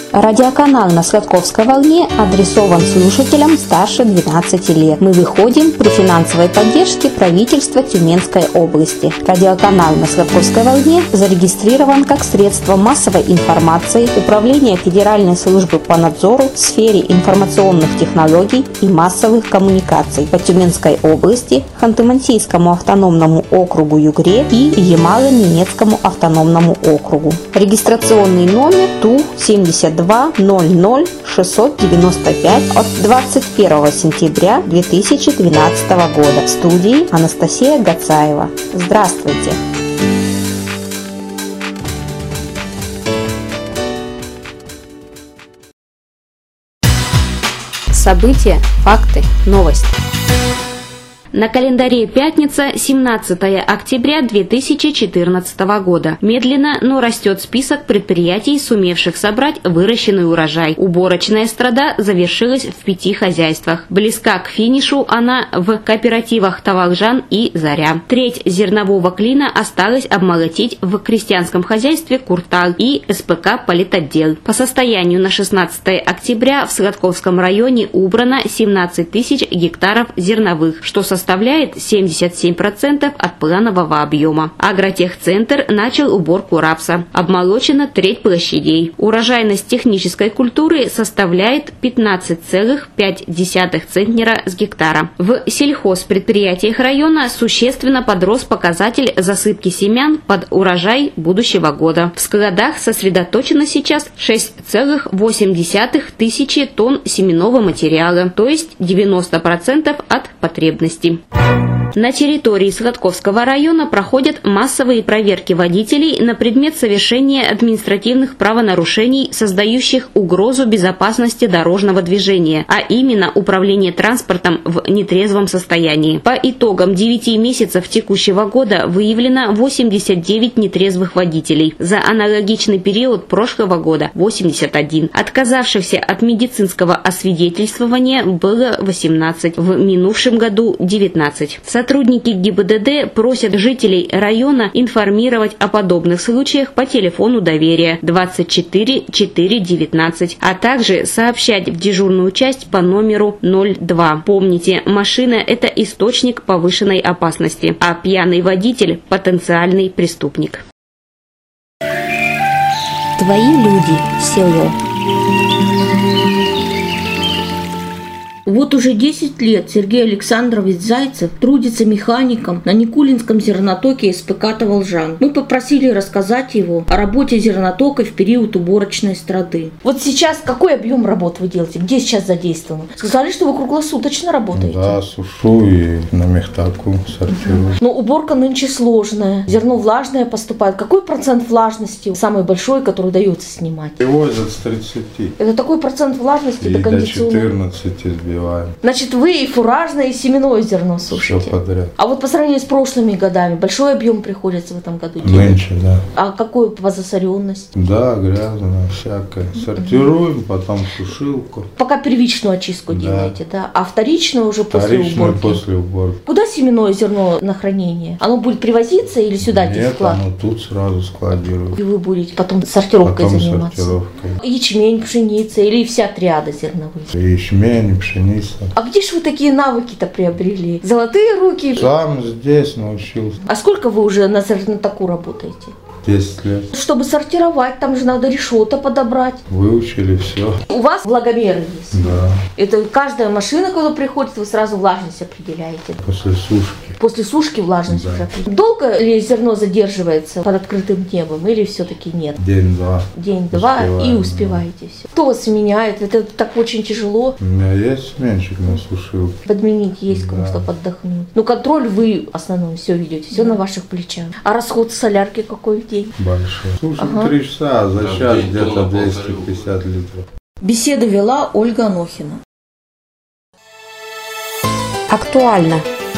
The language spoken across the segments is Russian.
Радиоканал на Сладковской волне адресован слушателям старше 12 лет. Мы выходим при финансовой поддержке правительства Тюменской области. Радиоканал на Сладковской волне зарегистрирован как средство массовой информации Управления Федеральной службы по надзору в сфере информационных технологий и массовых коммуникаций по Тюменской области, Ханты-Мансийскому автономному округу Югре и Ямало-Ненецкому автономному округу. Регистрационный номер ТУ-72 00 695 от 21 сентября 2012 года. В студии Анастасия Гацаева. Здравствуйте! События, факты, новости. На календаре пятница, 17 октября 2014 года. Медленно, но растет список предприятий, сумевших собрать выращенный урожай. Уборочная страда завершилась в 5 хозяйствах. Близка к финишу она в кооперативах «Тавалжан» и «Заря». Треть зернового клина осталось обмолотить в крестьянском хозяйстве «Куртал» и СПК «Политотдел». По состоянию на 16 октября в Сладковском районе убрано 17 тысяч гектаров зерновых, что составляет 77% от планового объема. Агротехцентр начал уборку рапса. Обмолочена треть площадей. Урожайность технической культуры составляет 15,5 центнера с гектара. В сельхозпредприятиях района существенно подрос показатель засыпки семян под урожай будущего года. В складах сосредоточено сейчас 6,8 тысячи тонн семенного материала, то есть 90% от потребности. На территории Сладковского района проходят массовые проверки водителей на предмет совершения административных правонарушений, создающих угрозу безопасности дорожного движения, а именно управление транспортом в нетрезвом состоянии. По итогам 9 месяцев текущего года выявлено 89 нетрезвых водителей. За аналогичный период прошлого года 81. Отказавшихся от медицинского освидетельствования было 18. В минувшем году 19. Сотрудники ГИБДД просят жителей района информировать о подобных случаях по телефону доверия 24 419, а также сообщать в дежурную часть по номеру 02. Помните, машина – это источник повышенной опасности, а пьяный водитель – потенциальный преступник. Твои люди, село. Вот уже 10 лет Сергей Александрович Зайцев трудится механиком на Никулинском зернотоке СПК «Тавалжан». Мы попросили рассказать его о работе зернотока в период уборочной страды. Вот сейчас какой объем работ вы делаете? Где сейчас задействованы? Сказали, что вы круглосуточно работаете. Да, сушу и на мехтаку сортирую. Но уборка нынче сложная. Зерно влажное поступает. Какой процент влажности самый большой, который удается снимать? Привозят с 30. Это такой процент влажности И до кондиционера? до 14 избиваем. Значит, вы и фуражное, и семенное зерно сушите? Все подряд. А вот по сравнению с прошлыми годами, большой объем приходится в этом году делать? Нынче, да. А какой по засоренности? Да, грязно, всякое. Сортируем, потом сушилку. Пока первичную очистку делаете, да? А вторичную уже после Вторичную уборки? после уборки. Куда семенное зерно на хранение? Оно будет привозиться или сюда Нет, склад? оно тут сразу складируют. И вы будете потом сортировкой заниматься? Сортировкой. Ячмень, пшеница или вся триада зерновых? Ячмень, пшеница. А где же вы такие навыки-то приобрели? Золотые руки? Сам здесь научился. А сколько вы уже на зернотоку работаете? 10 лет. Чтобы сортировать, там же надо решето подобрать. Выучили все. У вас влагомеры есть? Да. Это каждая машина, когда приходит, вы сразу влажность определяете? После сушки. После сушки влажность Да. уже определяете. Долго ли зерно задерживается под открытым небом или все-таки нет? День-два. День-два и Успеваем, успеваете все. Кто вас сменяет? Это так очень тяжело. У меня есть сменщик на сушилке. Подменить есть кому, Да. чтобы отдохнуть. Ну, контроль вы в основном все ведете, все на ваших плечах. А расход солярки какой в день? Большой. Слушай, Ага. 3 часа, а за час где-то 250 литров. Беседу вела Ольга Анохина. Актуально.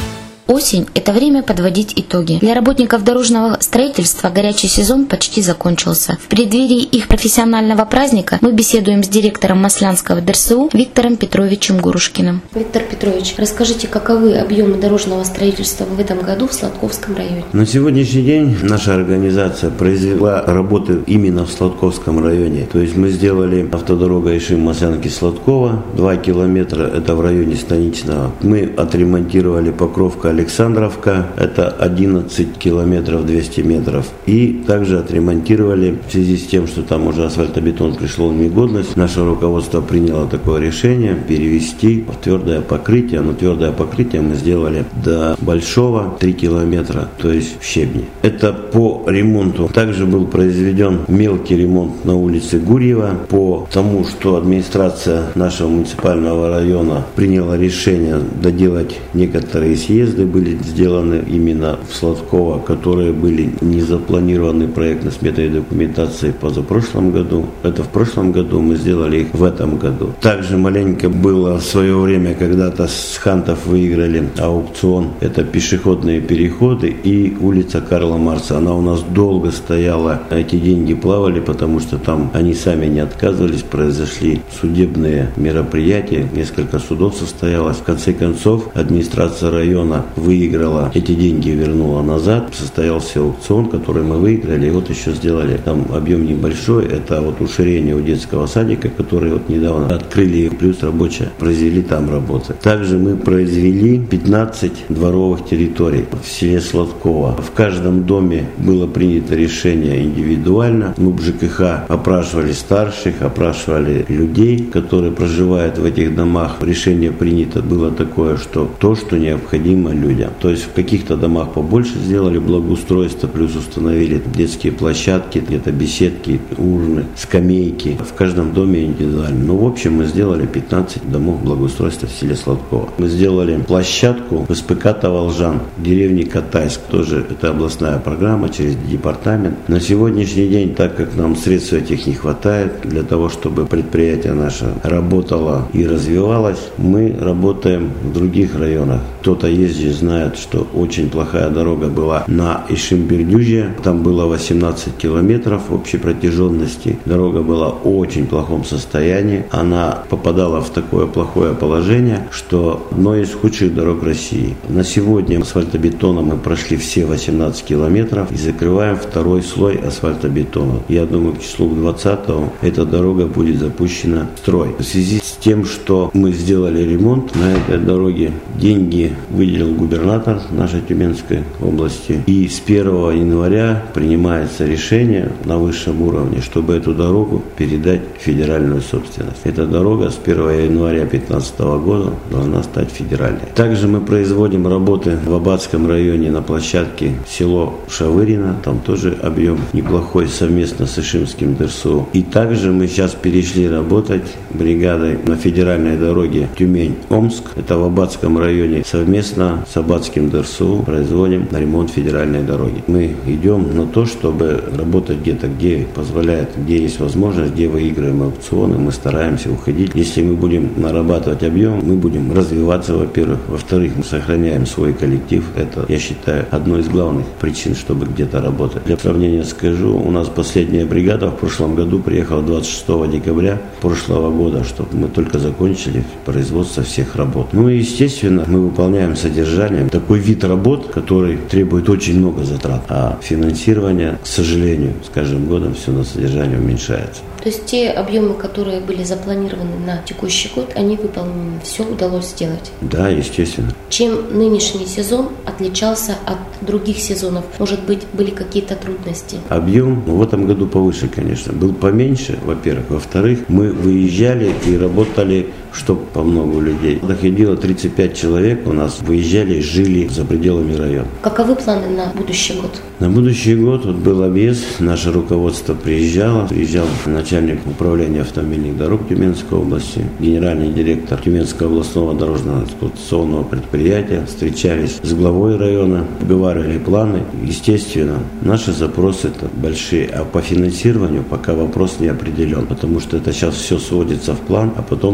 Осень – это время подводить итоги. Для работников дорожного строительства горячий сезон почти закончился. В преддверии их профессионального праздника мы беседуем с директором Маслянского ДРСУ Виктором Петровичем Гурушкиным. Виктор Петрович, расскажите, каковы объемы дорожного строительства в этом году в Сладковском районе? На сегодняшний день наша организация произвела работы именно в Сладковском районе. То есть мы сделали автодорога Ишим-Маслянки-Сладкова 2 километра, это в районе Станичного. Мы отремонтировали Покровка-Александровка, это 11 километров 200 метров. И также отремонтировали, в связи с тем, что там уже асфальтобетон пришел в негодность, наше руководство приняло такое решение перевести в твердое покрытие. Но твердое покрытие мы сделали до Большого 3 километра, то есть в щебне. Это по ремонту. Также был произведен мелкий ремонт на улице Гурьева. По тому, что администрация нашего муниципального района приняла решение доделать некоторые съезды, были сделаны именно в Сладково, которые были не запланированы проектно-сметной документацией позапрошлом году. Это в прошлом году, мы сделали их в этом году. Также маленько было в свое время, когда-то с Хантов выиграли аукцион. Это пешеходные переходы и улица Карла Маркса. Она у нас долго стояла, эти деньги плавали, потому что там они сами не отказывались, произошли судебные мероприятия, несколько судов состоялось. В конце концов, администрация района выиграла, эти деньги вернула назад. Состоялся аукцион, который мы выиграли, и вот еще сделали. Там объем небольшой, это вот уширение у детского садика, который вот недавно открыли, плюс рабочие произвели там работы. Также мы произвели 15 дворовых территорий в селе Сладково. В каждом доме было принято решение индивидуально. Мы в ЖКХ опрашивали старших, опрашивали людей, которые проживают в этих домах. Решение принято было такое, что то, что необходимо людям. То есть в каких-то домах побольше сделали благоустройство, плюс установили детские площадки, где-то беседки, урны, скамейки. В каждом доме индивидуально. Ну, в общем, мы сделали 15 домов благоустройства в селе Сладково. Мы сделали площадку в СПК Таволжан, в деревне Катайск. Тоже это областная программа через департамент. На сегодняшний день, так как нам средств этих не хватает для того, чтобы предприятие наше работало и развивалось, мы работаем в других районах. Кто-то ездит, знает, что очень плохая дорога была на Ишим-Бердюжье. Там было 18 километров общей протяженности. Дорога была в очень плохом состоянии. Она попадала в такое плохое положение, что одно из худших дорог России. На сегодня асфальтобетоном мы прошли все 18 километров и закрываем второй слой асфальтобетона. Я думаю, к числу 20-го эта дорога будет запущена в строй. В связи с тем, что мы сделали ремонт на этой дороге, деньги выделил губернатор нашей Тюменской области. И с 1 января принимается решение на высшем уровне, чтобы эту дорогу передать в федеральную собственность. Эта дорога с 1 января 2015 года должна стать федеральной. Также мы производим работы в Аббатском районе на площадке село Шавырино. Там тоже объем неплохой совместно с Ишимским ДРСУ. И также мы сейчас перешли работать бригадой на федеральной дороге Тюмень-Омск. Это в Аббатском районе совместно с Аббатским ДРСУ производим ремонт федеральной дороги. Мы идем на то, чтобы работать где-то, где позволяет, где есть возможность, где выигрываем аукционы, мы стараемся уходить. Если мы будем нарабатывать объем, мы будем развиваться, во-первых. Во-вторых, мы сохраняем свой коллектив. Это, я считаю, одной из главных причин, чтобы где-то работать. Для сравнения скажу, у нас последняя бригада в прошлом году приехала 26 декабря прошлого года, чтобы мы только закончили производство всех работ. Ну и, естественно, мы выполняем содержание. Такой вид работ, который требует очень много затрат. А финансирование, к сожалению, с каждым годом все на содержание уменьшается. То есть те объемы, которые были запланированы на текущий год, они выполнены, все удалось сделать? Да, естественно. Чем нынешний сезон отличался от других сезонов? Может быть, были какие-то трудности? Объем в этом году повыше, конечно. Был поменьше, во-первых. Во-вторых, мы выезжали и работали, чтобы по много людей. Доходило 35 человек у нас, выезжали, жили за пределами района. Каковы планы на будущий год? На будущий год вот был объезд, наше руководство приезжал начальник управления автомобильных дорог Тюменской области, генеральный директор Тюменского областного дорожного эксплуатационного предприятия, встречались с главой района, обговаривали планы. Естественно, наши запросы-то большие, а по финансированию пока вопрос не определен, потому что это сейчас все сводится в план, а потом будет вынесено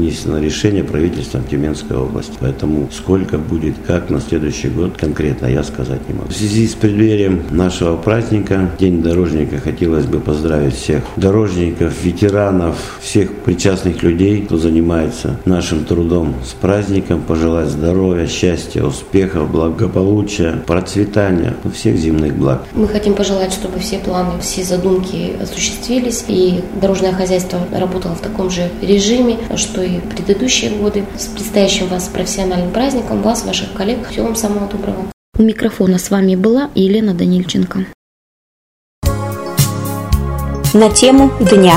вынесено решение правительством Тюменской области. Поэтому сколько будет, как на следующий год конкретно, я сказать не могу. В связи с преддверием нашего праздника, День дорожника, хотелось бы поздравить всех дорожников, ветеранов, всех причастных людей, кто занимается нашим трудом с праздником, пожелать здоровья, счастья, успехов, благополучия, процветания, всех земных благ. Мы хотим пожелать, чтобы все планы, все задумки осуществились, и дорожное хозяйство работало в таком же режиме, что и предыдущие годы. С предстоящим вас профессиональным праздником, вас, ваших коллег. Всего вам самого доброго. У микрофона с вами была Елена Данильченко. На тему дня.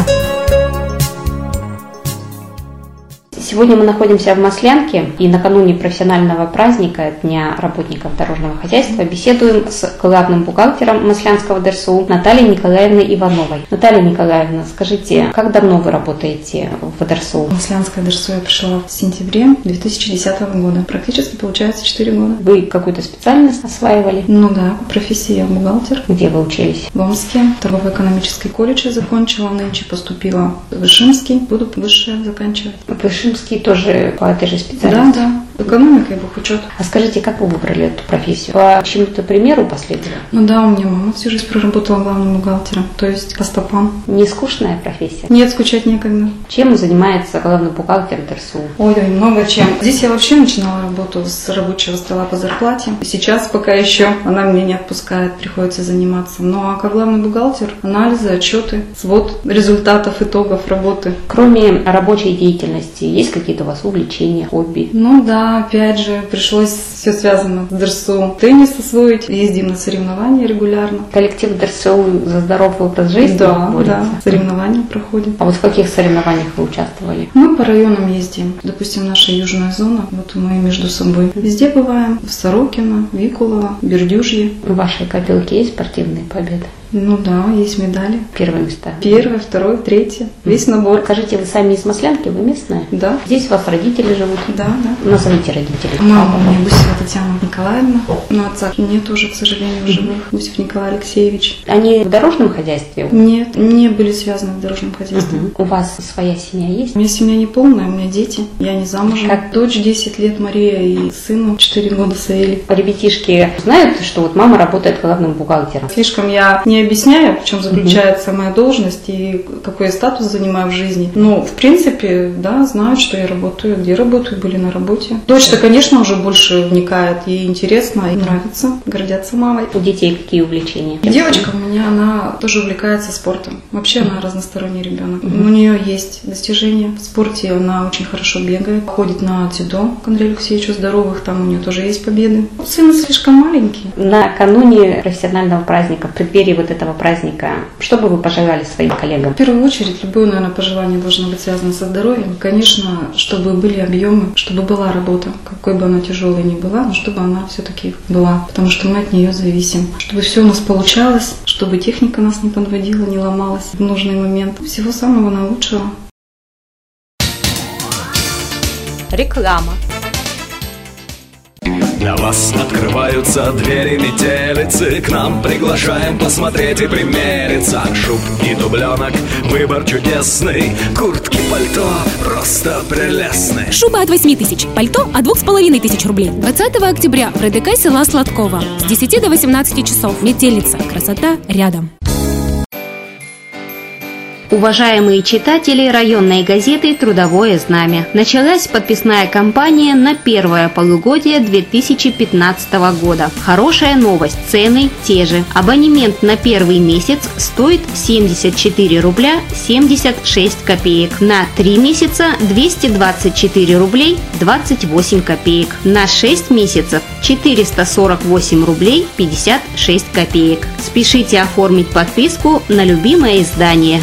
Сегодня мы находимся в Маслянке и накануне профессионального праздника Дня работников дорожного хозяйства беседуем с главным бухгалтером Маслянского ДРСУ Натальей Николаевной Ивановой. Наталья Николаевна, скажите, как давно вы работаете в ДРСУ? В Маслянское ДРСУ я пришла в сентябре 2010 года. Практически получается 4 года. Вы какую-то специальность осваивали? Ну да, профессия я бухгалтер. Где вы учились? В Омске. Торгово-экономический колледж я закончила, нынче поступила в Ишимский. Буду высшее заканчивать. В Ишимский тоже по этой же специальности? Да. Экономика и бухучет. А скажите, как вы выбрали эту профессию? По чему-то примеру последовали? Ну да, у меня мама всю жизнь проработала главным бухгалтером, то есть по стопам. Не скучная профессия? Нет, скучать некогда. Чем занимается главный бухгалтер ДРСУ? Ой, много чем. Здесь я вообще начинала работу с рабочего стола по зарплате. Сейчас пока еще она меня не отпускает, приходится заниматься. Ну а как главный бухгалтер, анализы, отчеты, свод результатов, итогов работы. Кроме рабочей деятельности, есть какие-то у вас увлечения, хобби? Ну да, опять же, пришлось все связано с ДРСУ. Теннис освоить, ездим на соревнования регулярно. Коллектив ДРСУ за здоровый образ жизни борется? Да, соревнования проходят. А вот в каких соревнованиях вы участвовали? Мы по районам ездим. Допустим, наша южная зона, вот мы между собой везде бываем. В Сорокино, Викулово, Бердюжье. В вашей копилке есть спортивные победы? Ну да, есть медали. Первые места? Первое, второе, третье. Весь набор. Скажите, вы сами из Маслянки, вы местная? Да. Здесь у вас родители живут? Да. Назовите родителей. Мама у меня Гусева Татьяна Николаевна. Но отца нет тоже, к сожалению, в живых. Гусев Николай Алексеевич. Они в дорожном хозяйстве? Нет, не были связаны в дорожном хозяйстве. У вас своя семья есть? У меня семья не полная, у меня дети. Я не замужем. Как? Дочь 10 лет Мария и сыну 4 года Саэль. Ребятишки знают, что вот мама работает главным бухгалтером? Слишком я не объясняю, в чем заключается моя должность и какой я статус занимаю в жизни. Но, в принципе, да, знают, что я работаю, где работаю, были на работе. Дочь-то, конечно, уже больше вникает, ей интересно и нравится, гордятся мамой. У детей какие увлечения? Девочка у меня, она тоже увлекается спортом. Вообще она разносторонний ребенок. У нее есть достижения в спорте, она очень хорошо бегает, ходит на дзюдо к Андрею Алексеевичу Здоровых, там у нее тоже есть победы. Сын слишком маленький. Накануне профессионального праздника, в преддверии вот этого праздника, что бы вы пожелали своим коллегам? В первую очередь, любое, наверное, пожелание должно быть связано со здоровьем. Конечно, чтобы были объемы, чтобы была работа, какой бы она тяжелой ни была, но чтобы она все-таки была, потому что мы от нее зависим. Чтобы все у нас получалось, чтобы техника нас не подводила, не ломалась в нужный момент. Всего самого наилучшего. Реклама. Для вас открываются двери метелицы. К нам приглашаем посмотреть и примериться. Шубки, дубленок, выбор чудесный. Куртки, пальто, просто прелестные. Шуба от 8 тысяч, пальто от 2500 рублей. 20 октября в РДК села Сладкова. С 10 до 18 часов. Метелица. Красота рядом. Уважаемые читатели районной газеты «Трудовое знамя». Началась подписная кампания на первое полугодие 2015 года. Хорошая новость, цены те же. Абонемент на первый месяц стоит 74 рубля 76 копеек. На 3 месяца 224 рублей 28 копеек. На 6 месяцев 448 рублей 56 копеек. Спешите оформить подписку на любимое издание.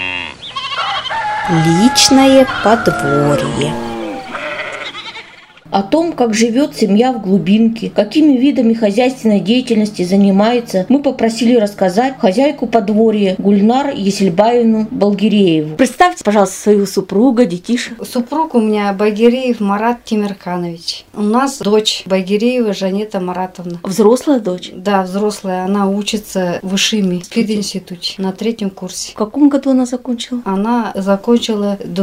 Личное подворье. О том, как живет семья в глубинке, какими видами хозяйственной деятельности занимается, мы попросили рассказать хозяйку подворья Гульнар Есельбаевну Балгирееву. Представьте, пожалуйста, своего супруга, детишек. Супруг у меня Багиреев Марат Тимирканович. У нас дочь Багиреева Жанета Маратовна. Взрослая дочь? Да, взрослая. Она учится в ИШИМе, в пединституте, на 3-м курсе. В каком году она закончила? Она закончила в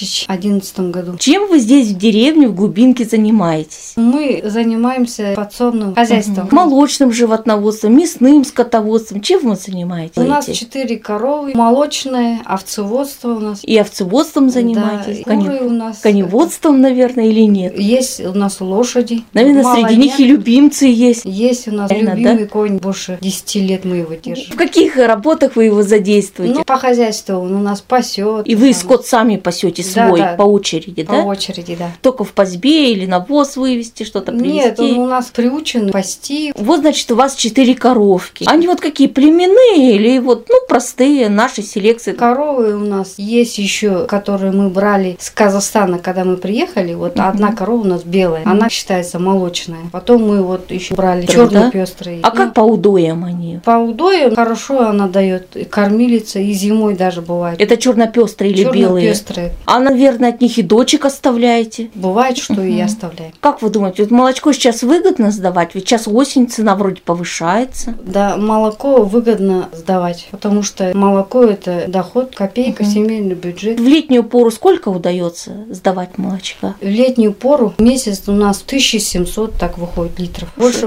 2011 году. Чем вы здесь в деревне, в глубинке занимаетесь? Мы занимаемся подсобным хозяйством. Молочным животноводством, мясным скотоводством. Чем вы занимаетесь? У нас 4 коровы, молочное, овцеводство у нас. И овцеводством занимаетесь? Да, куры у нас. Коневодством, наверное, или нет? Есть у нас лошади. Наверное, среди них и любимцы есть. Есть у нас любимый конь, больше 10 лет мы его держим. В каких работах вы его задействуете? Ну, по хозяйству он у нас пасет. И вы скот сами пасете свой, да, по очереди, да? По очереди, да. Только в пастьбе или навоз вывести, что-то привезти? Нет, он у нас приучен пасти. Вот, значит, у вас 4 коровки. Они вот какие, племенные или вот, ну, простые, наши селекции? Коровы у нас есть еще, которые мы брали с Казахстана, когда мы приехали. Вот одна корова у нас белая, она считается молочная. Потом мы вот еще брали черно-пестрые. А как по удоям они? По удоям хорошо она дает, кормилица, и зимой даже бывает. Это черно-пестрые или белые? Черно-пестрые. А, наверное, от них и дочек оставляете? Бывает, что и оставляем. Как вы думаете, вот молочко сейчас выгодно сдавать? Ведь сейчас осень, цена вроде повышается. Да, молоко выгодно сдавать, потому что молоко – это доход, копейка, семейный бюджет. В летнюю пору сколько удается сдавать молочка? В летнюю пору месяц у нас 1700 так выходит литров, больше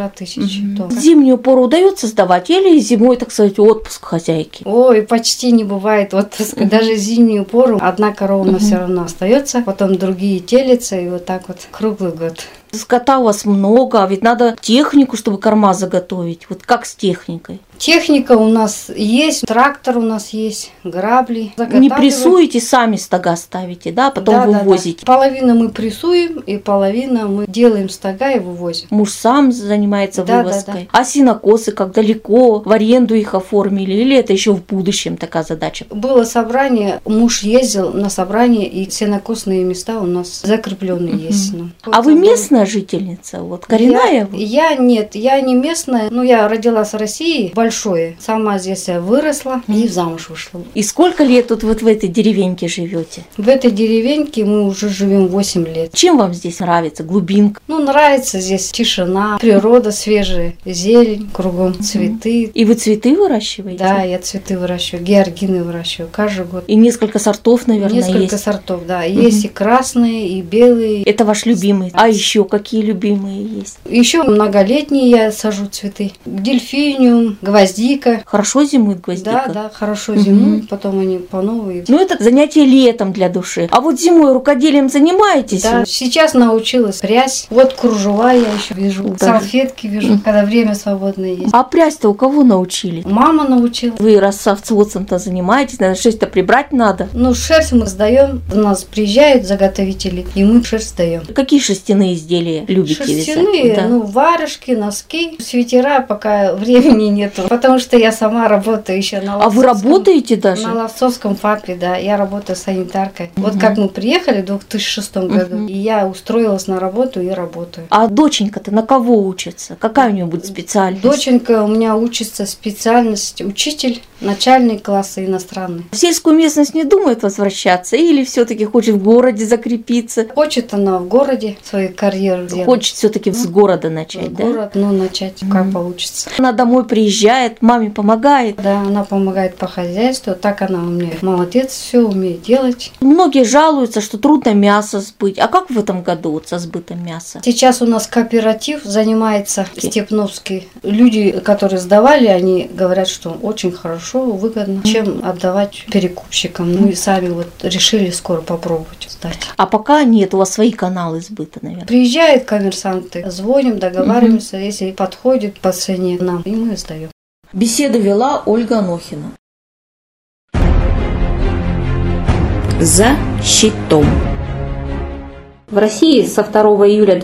1500. В зимнюю пору удается сдавать или зимой, так сказать, отпуск хозяйки? Ой, почти не бывает отпуска. Даже в зимнюю пору одна корова у нас все равно остается, потом другие телятся, и вот так вот круглый год. Скота у вас много, а ведь надо технику, чтобы корма заготовить. Вот как с техникой? Техника у нас есть, трактор у нас есть, грабли. Не прессуете, сами стога ставите, да? Потом вывозите? Да. Половину мы прессуем, и половину мы делаем стога и вывозим. Муж сам занимается вывозкой. Да. А сенокосы как далеко? В аренду их оформили? Или это еще в будущем такая задача? Было собрание, муж ездил на собрание, и сенокосные места у нас закрепленные есть. А вы местная жительница? Вот коренная? Я нет, я не местная. Ну, я родилась в России, большое. Сама здесь я выросла и замуж вышла. И сколько лет тут вот в этой деревеньке живете? В этой деревеньке мы уже живем 8 лет. Чем вам здесь нравится? Глубинка? Ну, нравится здесь тишина, природа свежая, зелень, кругом цветы. И вы цветы выращиваете? Да, я цветы выращиваю, георгины выращиваю каждый год. И несколько сортов, наверное, есть? Несколько сортов, да. Есть и красные, и белые. Это ваш любимый. А еще какие любимые есть? Еще многолетние я сажу цветы. Дельфиниум, гвоздика. Хорошо зимует гвоздика? Да, хорошо зимуют, потом они по новой. Ну, это занятие летом для души. А вот зимой рукоделием занимаетесь? Да, сейчас научилась прясть. Вот кружева я еще вяжу, салфетки вяжу, когда время свободное есть. А прясть-то у кого научили? Мама научила. Вы раз с овцеводством-то занимаетесь, наверное, шерсть-то прибрать надо? Ну, шерсть мы сдаем. У нас приезжают заготовители, и мы шерсть сдаем. Какие шерстяные изделия любите вязать? Шерстяные, ну, варежки, носки, свитера, пока времени нету. Потому что я сама работаю еще на Ловцовском. А вы работаете даже? На Ловцовском ФАПе, да. Я работаю санитаркой. Вот как мы приехали в 2006 году, и я устроилась на работу и работаю. А доченька-то на кого учится? Какая у нее будет специальность? Доченька у меня учится специальность учитель, начальный класс иностранный. В сельскую местность не думает возвращаться или все-таки хочет в городе закрепиться? Хочет она в городе свою карьеру делать. Хочет все-таки с города начать, да? Город, ну, начать, как получится. Она домой приезжает, маме помогает. Да, она помогает по хозяйству. Так она у меня молодец, все умеет делать. Многие жалуются, что трудно мясо сбыть. А как в этом году вот со сбытом мяса? Сейчас у нас кооператив занимается Степновский. Люди, которые сдавали, они говорят, что очень хорошо, выгодно, чем отдавать перекупщикам. Ну и сами вот решили скоро попробовать сдать. А пока нет, у вас свои каналы сбыта, наверное. Приезжают коммерсанты, звоним, договариваемся, если подходит по цене нам, и мы сдаем. Беседу вела Ольга Анохина. За щитом. В России со 2 июля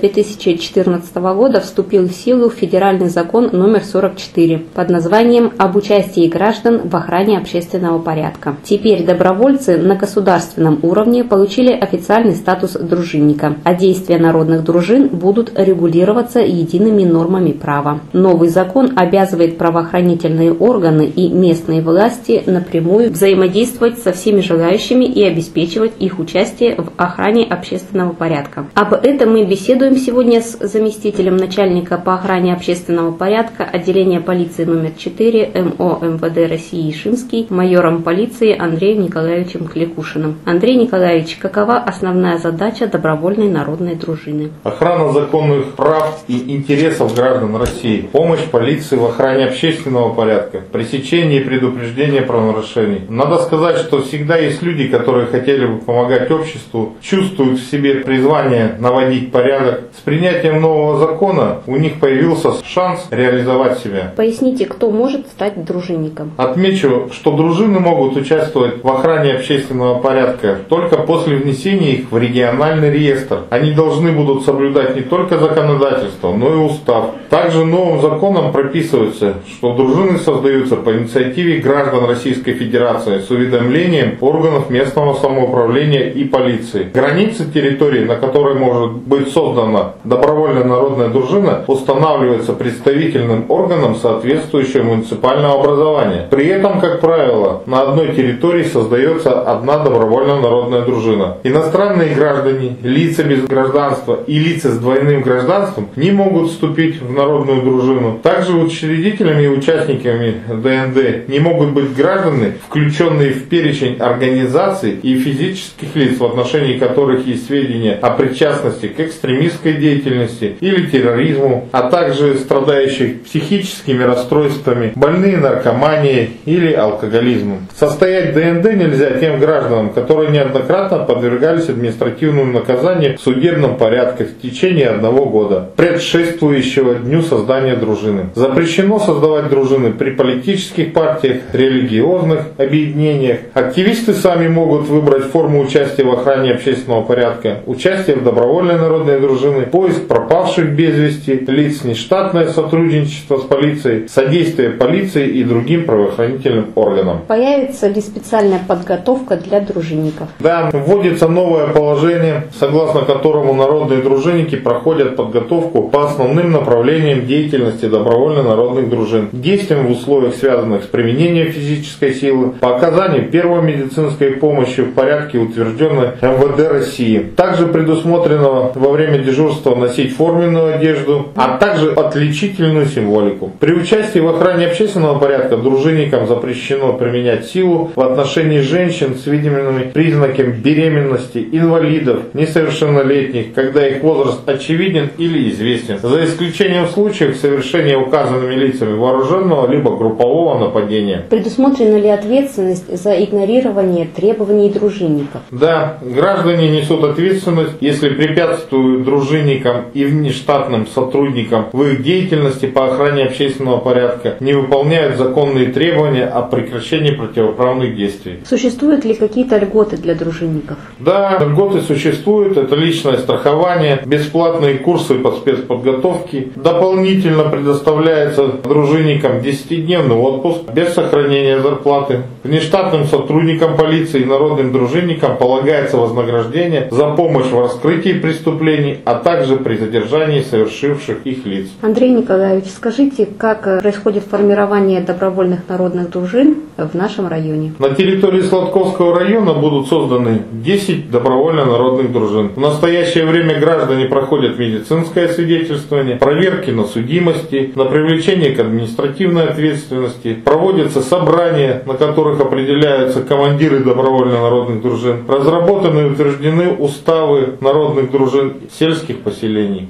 2014 года вступил в силу федеральный закон номер 44 под названием «Об участии граждан в охране общественного порядка». Теперь добровольцы на государственном уровне получили официальный статус дружинника, а действия народных дружин будут регулироваться едиными нормами права. Новый закон обязывает правоохранительные органы и местные власти напрямую взаимодействовать со всеми желающими и обеспечивать их участие в охране общественного порядка. Об этом мы беседуем сегодня с заместителем начальника по охране общественного порядка отделения полиции номер 4 МО МВД России Ишимский, майором полиции Андреем Николаевичем Кликушиным. Андрей Николаевич, какова основная задача добровольной народной дружины? Охрана законных прав и интересов граждан России, помощь полиции в охране общественного порядка, пресечение и предупреждение правонарушений. Надо сказать, что всегда есть люди, которые хотели бы помогать обществу, чувствуют в себе призвание наводить порядок. С принятием нового закона у них появился шанс реализовать себя. Поясните, кто может стать дружинником? Отмечу, что дружины могут участвовать в охране общественного порядка только после внесения их в региональный реестр. Они должны будут соблюдать не только законодательство, но и устав. Также новым законом прописывается, что дружины создаются по инициативе граждан Российской Федерации с уведомлением органов местного самоуправления и полиции. Границы территории, на которой может быть создана добровольная народная дружина, устанавливаются представительным органом соответствующего муниципального образования. При этом, как правило, на одной территории создается одна добровольная народная дружина. Иностранные граждане, лица без гражданства и лица с двойным гражданством не могут вступить в народную дружину. Также учредителями и участниками ДНД не могут быть граждане, включенные в перечень организаций и физических лиц, в отношении которых есть сведения о причастности к экстремистской деятельности или терроризму, а также страдающие психическими расстройствами, больные наркоманией или алкоголизмом. Состоять в ДНД нельзя тем гражданам, которые неоднократно подвергались административному наказанию в судебном порядке в течение 1 года, предшествующего дню создания дружины. Запрещено создавать дружины при политических партиях, религиозных объединениях. Активисты сами могут выбрать форму участия в охране общественного порядка, участие в добровольной народной дружине, поиск пропавших без вести лиц, нештатное сотрудничество с полицией, содействие полиции и другим правоохранительным органам. Появится ли специальная подготовка для дружинников? Да, вводится новое положение, согласно которому народные дружинники проходят подготовку по основным направлениям деятельности добровольно народных дружин, действиям в условиях, связанных с применением физической силы, по оказанию первой медицинской помощи в порядке, утвержденной МВД России. Также предусмотрено во время дежурства носить форменную одежду, а также отличительную символику. При участии в охране общественного порядка дружинникам запрещено применять силу в отношении женщин с видимыми признаками беременности, инвалидов, несовершеннолетних, когда их возраст очевиден или известен, за исключением случаев совершения указанными лицами вооруженного либо группового нападения. Предусмотрена ли ответственность за игнорирование требований дружинников? Да, граждане несут ответственность, если препятствуют дружинникам и внештатным сотрудникам в их деятельности по охране общественного порядка, не выполняют законные требования о прекращении противоправных действий. Существуют ли какие-то льготы для дружинников? Да, льготы существуют. Это личное страхование, бесплатные курсы по спецподготовке. Дополнительно предоставляется дружинникам 10-дневный отпуск без сохранения зарплаты. Внештатным сотрудникам полиции и народным дружинникам полагается вознаграждение за помощь в раскрытии преступлений, а также при задержании совершивших их лиц. Андрей Николаевич, скажите, как происходит формирование добровольных народных дружин в нашем районе? На территории Сладковского района будут созданы 10 добровольно народных дружин. В настоящее время граждане проходят медицинское свидетельствование, проверки на судимости, на привлечение к административной ответственности, проводятся собрания, на которых определяются командиры добровольно народных дружин, разработаны и утверждены уставы народных дружин сельских поселений.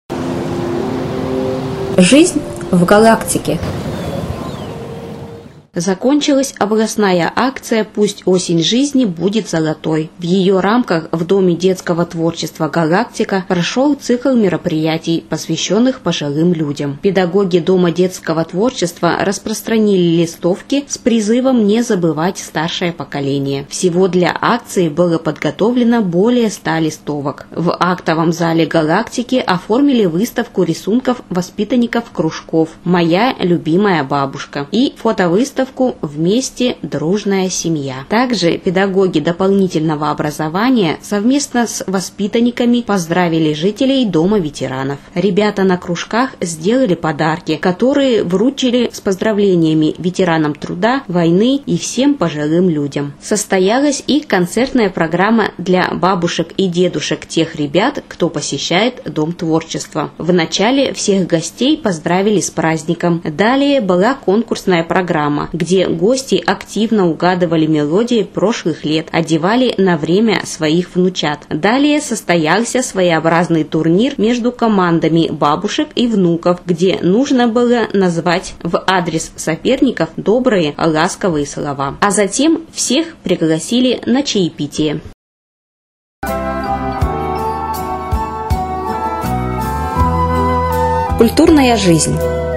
Жизнь в галактике. Закончилась областная акция «Пусть осень жизни будет золотой». В ее рамках в Доме детского творчества «Галактика» прошел цикл мероприятий, посвященных пожилым людям. Педагоги Дома детского творчества распространили листовки с призывом не забывать старшее поколение. Всего для акции было подготовлено более 100 листовок. В актовом зале «Галактики» оформили выставку рисунков воспитанников кружков «Моя любимая бабушка» и фотовыставку «Вместе дружная семья». Также педагоги дополнительного образования совместно с воспитанниками поздравили жителей Дома ветеранов. Ребята на кружках сделали подарки, которые вручили с поздравлениями ветеранам труда, войны и всем пожилым людям. Состоялась и концертная программа для бабушек и дедушек тех ребят, кто посещает Дом творчества. В начале всех гостей поздравили с праздником. Далее была конкурсная программа, где гости активно угадывали мелодии прошлых лет, одевали на время своих внучат. Далее состоялся своеобразный турнир между командами бабушек и внуков, где нужно было назвать в адрес соперников добрые, ласковые слова. А затем всех пригласили на чаепитие. Культурная жизнь.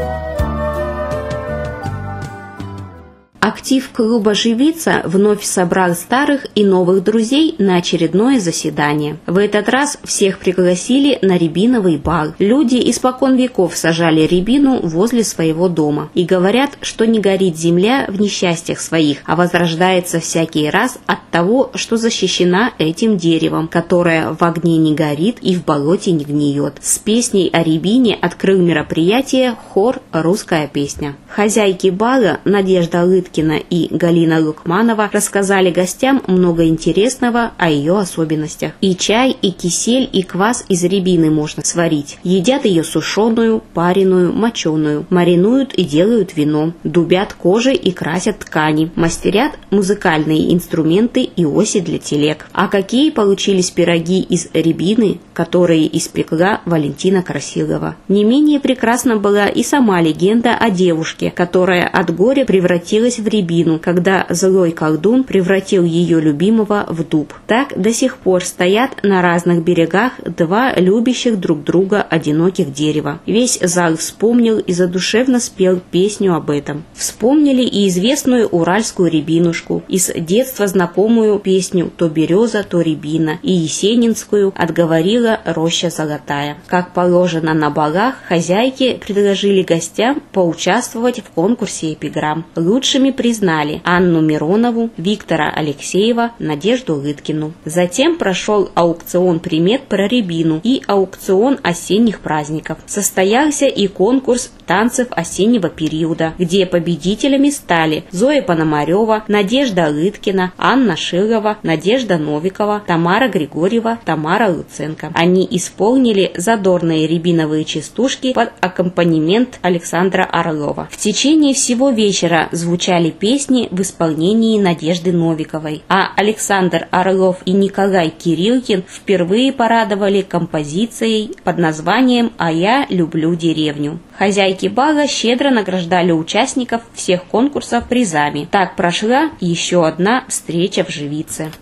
Актив клуба «Живица» вновь собрал старых и новых друзей на очередное заседание. В этот раз всех пригласили на рябиновый бал. Люди испокон веков сажали рябину возле своего дома и говорят, что не горит земля в несчастьях своих, а возрождается всякий раз от того, что защищена этим деревом, которое в огне не горит и в болоте не гниет. С песней о рябине открыл мероприятие хор «Русская песня». Хозяйки бала Надежда Лыткина и Галина Лукманова рассказали гостям много интересного о ее особенностях. И чай, и кисель, и квас из рябины можно сварить. Едят ее сушеную, пареную, моченую, маринуют и делают вино, дубят кожи и красят ткани, мастерят музыкальные инструменты и оси для телег. А какие получились пироги из рябины, которые испекла Валентина Красилова. Не менее прекрасна была и сама легенда о девушке, которая от горя превратилась в рябину, когда злой колдун превратил ее любимого в дуб. Так до сих пор стоят на разных берегах два любящих друг друга одиноких дерева. Весь зал вспомнил и задушевно спел песню об этом. Вспомнили и известную уральскую рябинушку, из детства знакомую песню «То береза, то рябина» и есенинскую «Отговорила роща золотая». Как положено на балах, хозяйки предложили гостям поучаствовать в конкурсе эпиграмм. Лучшими признали Анну Миронову, Виктора Алексеева, Надежду Лыткину. Затем прошел аукцион примет про рябину и аукцион осенних праздников. Состоялся и конкурс танцев осеннего периода, где победителями стали Зоя Пономарева, Надежда Лыткина, Анна Шилова, Надежда Новикова, Тамара Григорьева, Тамара Луценко. Они исполнили задорные рябиновые частушки под аккомпанемент Александра Орлова. В течение всего вечера звучали песни в исполнении Надежды Новиковой, а Александр Орлов и Николай Кириллкин впервые порадовали композицией под названием «А я люблю деревню». Хозяйки бала щедро награждали участников всех конкурсов призами. Так прошла еще одна встреча в Живице.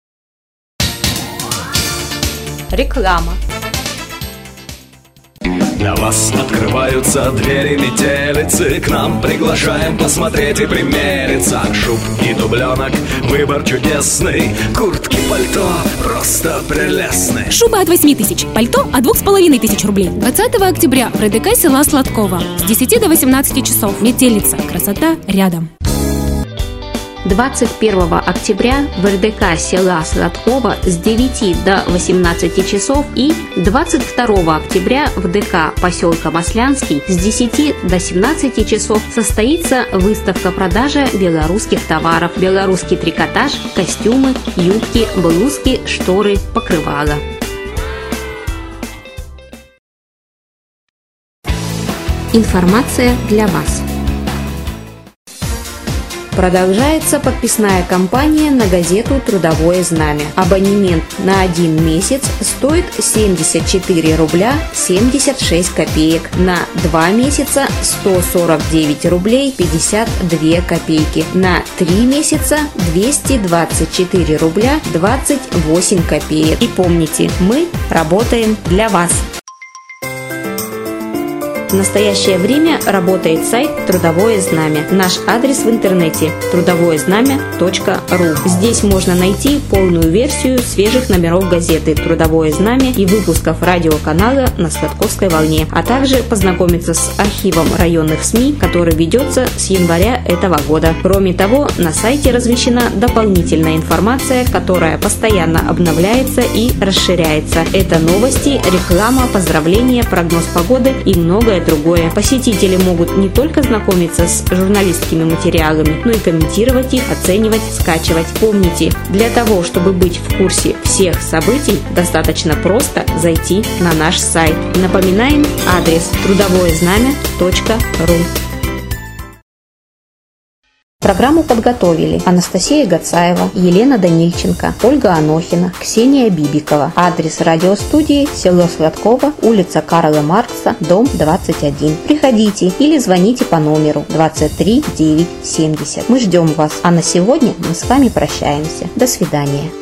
Реклама. Для вас открываются двери метелицы, к нам приглашаем посмотреть и примериться. Шубки, дубленок, выбор чудесный, куртки, пальто просто прелестны. Шуба от 8 тысяч, пальто от 2500 рублей. 20 октября в РДК села Сладкова с 10 до 18 часов. Метелица. Красота рядом. 21 октября в РДК села Сладкова с 9 до 18 часов и 22 октября в ДК поселка Маслянский с 10 до 17 часов состоится выставка-продажа белорусских товаров, белорусский трикотаж, костюмы, юбки, блузки, шторы, покрывала. Информация для вас. Продолжается подписная кампания на газету «Трудовое знамя». Абонемент на 1 месяц стоит 74 рубля 76 копеек, на 2 месяца 149 рублей 52 копейки, на 3 месяца 224 рубля 28 копеек. И помните, мы работаем для вас. В настоящее время работает сайт «Трудовое знамя». Наш адрес в интернете – трудовоезнамя.ру. Здесь можно найти полную версию свежих номеров газеты «Трудовое знамя» и выпусков радиоканала на Сладковской волне, а также познакомиться с архивом районных СМИ, который ведется с января этого года. Кроме того, на сайте размещена дополнительная информация, которая постоянно обновляется и расширяется. Это новости, реклама, поздравления, прогноз погоды и многое другое. Посетители могут не только знакомиться с журналистскими материалами, но и комментировать их, оценивать, скачивать. Помните, для того, чтобы быть в курсе всех событий, достаточно просто зайти на наш сайт. Напоминаем адрес трудовоезнамя.ру. Программу подготовили Анастасия Гацаева, Елена Данильченко, Ольга Анохина, Ксения Бибикова. Адрес радиостудии: село Сладково, улица Карла Маркса, дом 21. Приходите или звоните по номеру 23 970. Мы ждем вас. А на сегодня мы с вами прощаемся. До свидания.